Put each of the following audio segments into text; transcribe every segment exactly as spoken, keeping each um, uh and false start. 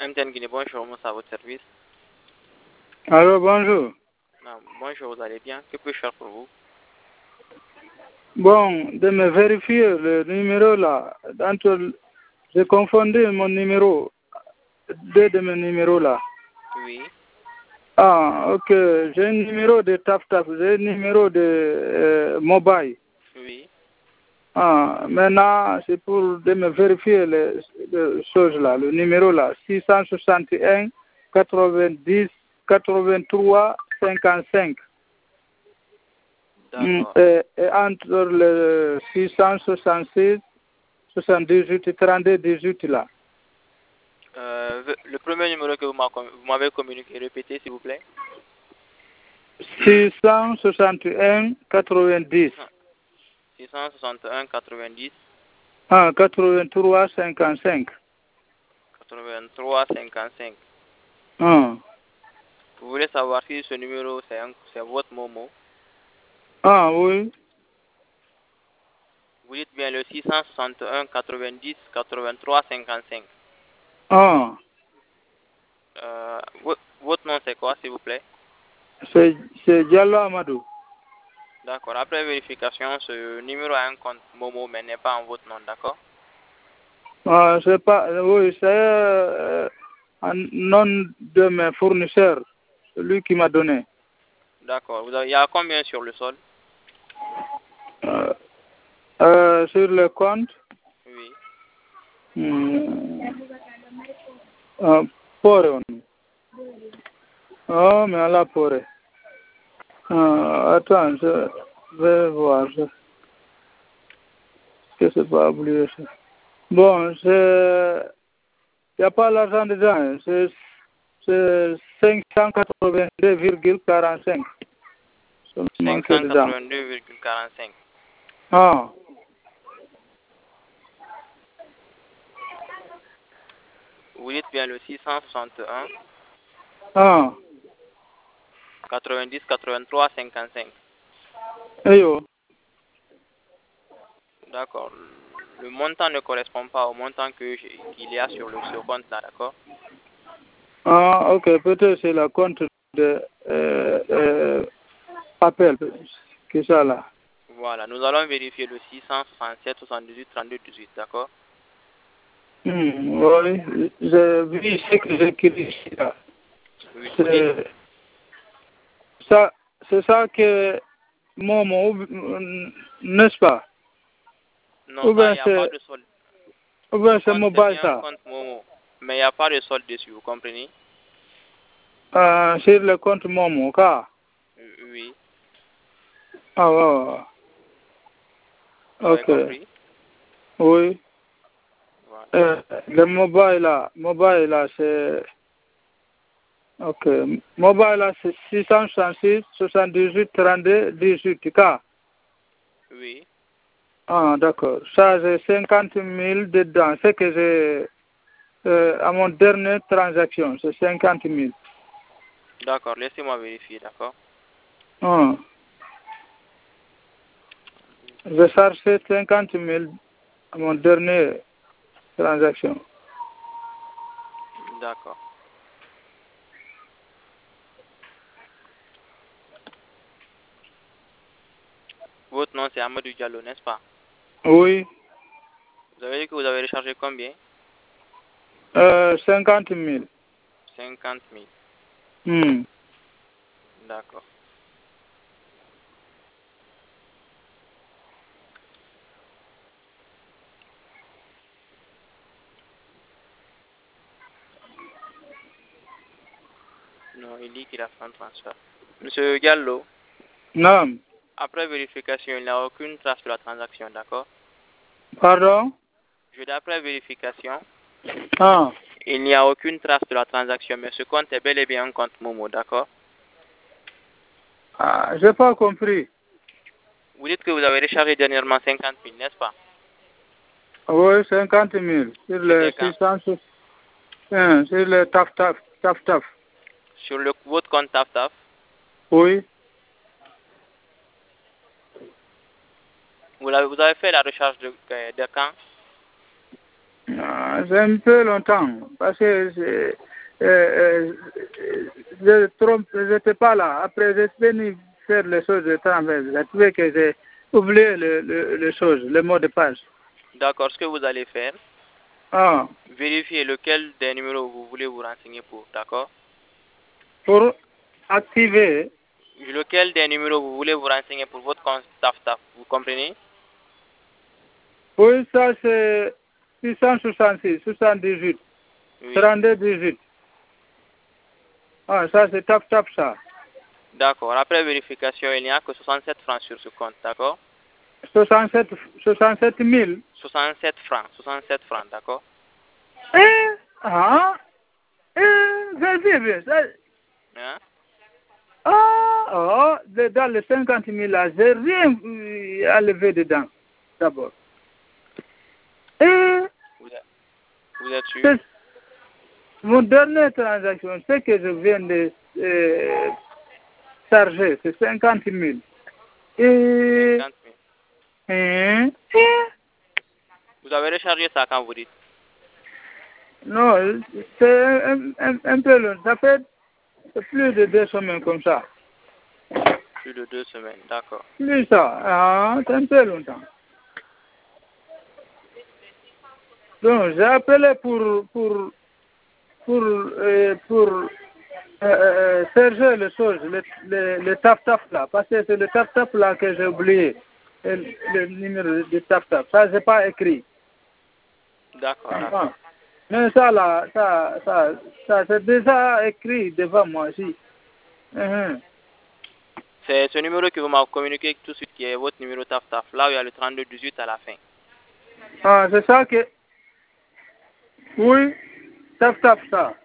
M T N Guinée, bonjour, moi, c'est à votre service. Alors, bonjour. Non, bonjour, vous allez bien? Que puis-je faire pour vous? Bon, de me vérifier le numéro là. Entre, j'ai confondu mon numéro, deux de mes numéros là. Oui. Ah, ok. J'ai un numéro de Taf Taf, j'ai un numéro de euh, mobile. Oui. Ah, maintenant, c'est pour de me vérifier les, les choses là, le numéro là, six cent soixante et un, quatre-vingt-dix, quatre-vingt-trois, cinquante-cinq. D'accord. Et, et entre le six cent soixante-six, soixante-dix-huit et trente-deux, dix-huit là. Euh, le premier numéro que vous m'a- vous m'avez communiqué, répétez s'il vous plaît. six cent soixante et un, quatre-vingt-dix. six cent soixante et un, quatre-vingt-dix. Ah, quatre-vingt-trois, cinquante-cinq. quatre-vingt-trois, cinquante-cinq. Ah. Vous voulez savoir si ce numéro c'est un- c'est votre Momo? Ah, oui. Vous dites bien le six cent soixante et un, quatre-vingt-dix, quatre-vingt-trois, cinquante-cinq. Ah. Euh, vo- votre nom c'est quoi s'il vous plaît? C'est, c'est Diallo Amadou. D'accord. Après vérification, ce numéro a un compte Momo mais n'est pas en votre nom, d'accord? Ah, c'est pas, oui, c'est euh, un nom de mes fournisseurs, celui qui m'a donné. D'accord. Vous avez- Il y a combien sur le sol? Euh, euh, sur le compte, Oui. hmm, euh, pour oh, mais là, pour euh, attends, je vais voir. Je, que c'est pas oublié ça. Bon, c'est, il n'y a pas l'argent dedans, hein. c'est, c'est cinq cent quatre-vingt-deux virgule quarante-cinq. Seulement que dedans. cinq cent quatre-vingt-deux virgule quarante-cinq. Ah. Vous dites bien le six cent soixante et un, Ah. quatre-vingt-dix, quatre-vingt-trois, cinquante-cinq. Eh yo. D'accord. Le montant ne correspond pas au montant que j'ai- qu'il y a sur le ce compte là, d'accord? Ah, ok, peut-être c'est le compte de euh, euh, appel, que ça là. Voilà. Nous allons vérifier le six cent soixante-sept, soixante-dix-huit, trente-deux, dix-huit, d'accord? Hmm, oui, j'ai vu ce que j'ai écrit ici là. Oui, vous dites? C'est ça, c'est ça que Momo, n'est-ce pas? Non, Ou ça, il bien n'y a pas c'est, de solde. ou bien Ce c'est compte, c'est mobile bien un ça. compte Momo. Mais il n'y a pas de solde dessus, vous comprenez? Ah, c'est le compte Momo, quoi. Euh, Oui. Ah, ouais, Vous ouais. avez Ok, compris? oui. Voilà. Euh, le mobile là, mobile là, c'est, ok, mobile là, c'est six cent soixante-six, soixante-dix-huit, trente-deux, dix-huit, cas. Oui. Ah, d'accord. Ça, j'ai cinquante mille dedans. C'est que j'ai, euh, à mon dernière transaction, c'est cinquante mille. D'accord. Laissez-moi vérifier, d'accord? Ah. J'ai chargé cinquante mille à mon dernière transaction. D'accord. Votre nom, c'est Amadou Diallo, n'est-ce pas? Oui. Vous avez dit que vous avez rechargé combien? Euh, cinquante mille. cinquante mille. Hmm. D'accord. Non, il dit qu'il a fait un transfert. Monsieur Gallo, Non. après vérification, il n'y a aucune trace de la transaction, d'accord? Pardon? Je dis après vérification, Ah. il n'y a aucune trace de la transaction, mais ce compte est bel et bien un compte Momo, d'accord? Ah, j'ai pas compris. Vous dites que vous avez rechargé dernièrement cinquante mille, n'est-ce pas? Oui, cinquante mille. Sur le C'était quand? six cent, hein, sur le taf taf, taf taf. Sur le, votre compte TAF-TAF. Oui. Vous avez, vous avez fait la recharge de, de quand? Ah, c'est un peu longtemps, parce que c'est, euh, euh, je trompe, je n'étais pas là. Après, j'ai venu faire les choses de travers. J'ai trouvé que j'ai oublié le, le, les choses, le mot de passe. D'accord, ce que vous allez faire, Ah, vérifiez lequel des numéros vous voulez vous renseigner pour, d'accord? pour activer, Lequel des numéros vous voulez vous renseigner pour votre compte TAF-TAF, vous comprenez? oui, ça c'est six cent soixante-six, soixante-dix-huit, Oui. trente-deux, dix-huit. Ah, ça c'est tap tap ça. D'accord, après vérification, il n'y a que soixante-sept francs sur ce compte, d'accord? soixante-sept, soixante-sept mille. soixante-sept francs, soixante-sept francs, d'accord? Eh, ah, eh, c'est bien, ça. Hein? Ah, oh, dans les cinquante mille là, j'ai rien euh, à lever dedans, d'abord. Et Vous êtes, vous êtes sûr? c'est mon dernière transaction, c'est que je viens de euh, charger, c'est cinquante mille. Et, cinquante mille. hein, et, Vous avez rechargé ça quand vous dites? non, c'est un, un, un peu long, ça fait plus de deux semaines comme ça. Plus de deux semaines, d'accord. Plus ça, ah, c'est un peu longtemps. Donc, j'ai appelé pour, pour, pour, euh, pour euh, euh, chercher les choses, le, le, le tap-tap là, parce que c'est le tap-tap là que j'ai oublié, le, le numéro de tap-tap. Ça, j'ai pas écrit. D'accord, Ah, d'accord. mais ça là, ça, ça, ça c'est déjà écrit devant moi ici. Uh-huh. C'est ce numéro que vous m'avez communiqué tout de suite qui est votre numéro TAF-TAF, là où il y a le trente-deux dix-huit à la fin. Ah, c'est ça que, oui, tap-tap ça.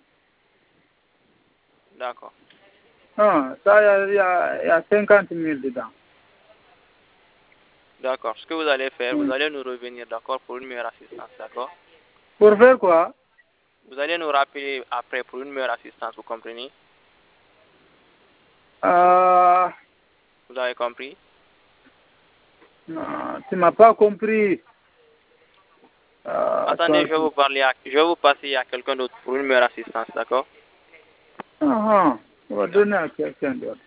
D'accord. Ah, ça, il y, y, a, y a cinquante mille dedans. D'accord. Ce que vous allez faire, Mm. vous allez nous revenir, d'accord, pour une meilleure assistance, d'accord? Pour faire quoi? Vous allez nous rappeler après pour une meilleure assistance, vous comprenez? Euh, Vous avez compris? non, tu m'as pas compris. Euh, Attendez, attends. je vais vous parler, à, je vais vous passer à quelqu'un d'autre pour une meilleure assistance, d'accord? Ah, ah, on va donner à quelqu'un d'autre.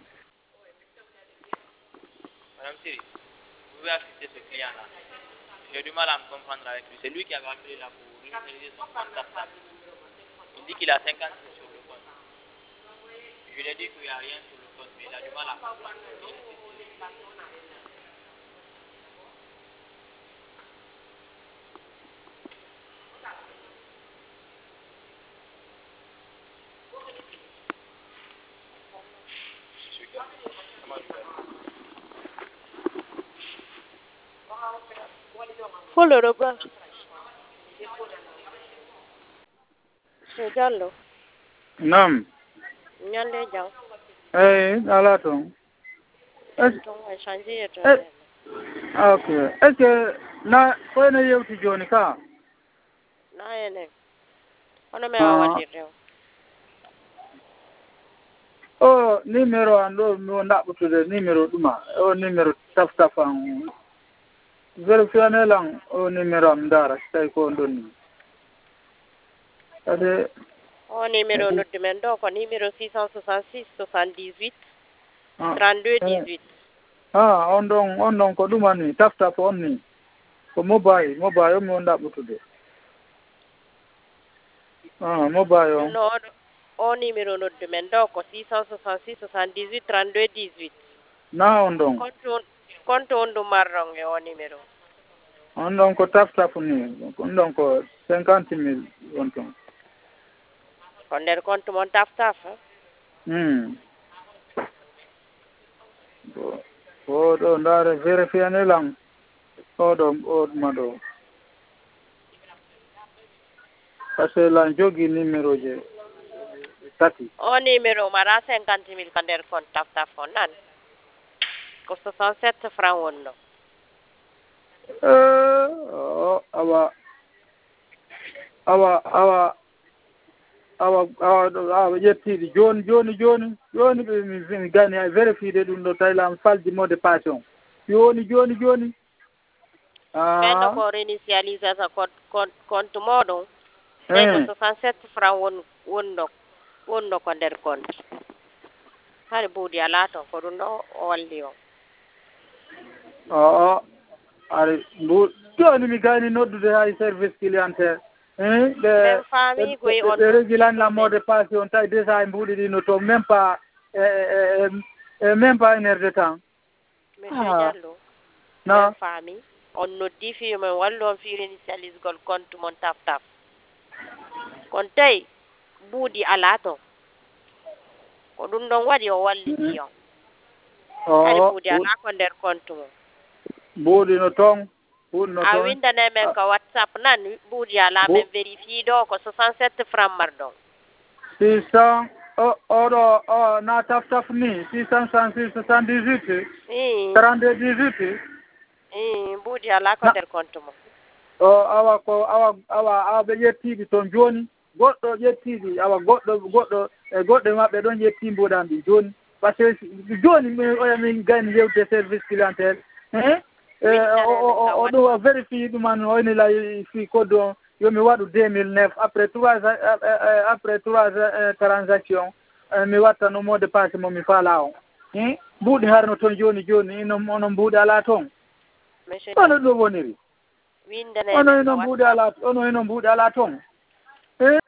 Madame Siri, vous pouvez assister ce client-là. J'ai du mal à me comprendre avec lui. C'est lui qui avait appelé là pour réutiliser son compte TAF-TAF. Il dit qu'il a cinquante mille sur le compte. Je lui ai dit qu'il n'y a rien sur le compte, mais il a du mal à comprendre. Follow the bus. So Jallo, Nam. nyande jang. Eh, ala tong. Es, Tong wa change yeto. eh, okay. Est-ce que na ko na yewti joni ka? Na ene. Ono me wa Ah. walire. Oh, numéro ando mi wonda butude numéro duma. O numéro taf taf an. Vérifier lang o numéro am dara tay ko ndoni. Ade O numéro no demendo ko numéro six cent soixante-six soixante-dix-huit ah, trente-deux eh, dix-huit. ah, on don on don ko duma ni taf taf on ni. Ko mobile, mobile mi wonda butude. Ah, mobile on. No, o numéro no demendo ko six cent soixante-six soixante-dix-huit trente-deux dix-huit. Na on don. Compte on compte on do marrong e o numéro. On don ko taf taf ni. On don ko cinquante mille on ton. Ko nder compte mon taf taf. Hmm. Bo bo do ndare vérifier ne lang. O do o ma do. Parce que la jogi numéro je tati. O numéro mara cinquante mille ko nder compte taf taf ko nan. Ko soixante-sept francs wonno. Eh, oh, awa awa awa awa awa awa yettidi joni joni joni joni ɓe mi mi gani ay vérifié ɗum ɗo tawi lam faldi mot de passe on joni joni joni ɓenɗo ko réinitialisé sa compte moɗon tawi ko soixante-sept francs won wonno wonno ko nder compte hade buuɗi ala toon ko ɗum ɗo o walli on o ari mbu joni mi gayni noddude hay service clientèle ɓe ɓe régilanna mode passé on tawi déjà e mbuɗi ɗi no to même pas e même pas une heure de temps monsieur Diallo non faami on noddi fi men wallu on fi réinitialisgol compte mon taf taf kon tawi buuɗi ala toon ko ɗum ɗon waɗi o walliti on hade buuɗi ala ko nder compte mum buuɗi no toon buuɗi no toon a windane men ko whatsapp nan buuɗi ala men vérifie ɗo ko soixante-sept francs marɗon six cent o oɗo o na taf taf ni six cent soixante-six soixante-dix-huit trente-deux dix-huit i buuɗi ala ko nder compte mum o awa ko awa awa awa ɓe ƴettiɗi toon joni goɗɗo ƴettiɗi awa goɗɗo goɗɗo e goɗɗe maɓɓe ɗon ƴetti mbuɗan ɗi joni par ce que joni min oya min gayni yewde service clientèle hein o ɗum o vérifie ɗuman oyni lay fi code on yomi waɗu deux mille neuf après trois après trois transaction mi watta no mot de passe mo mi faala on mbuuɗi harno toon joni joni ino ono mbuuɗi ala toon ono ɗum woniri ono ino mbuuɗi ala ono ino mbuuɗi ala toon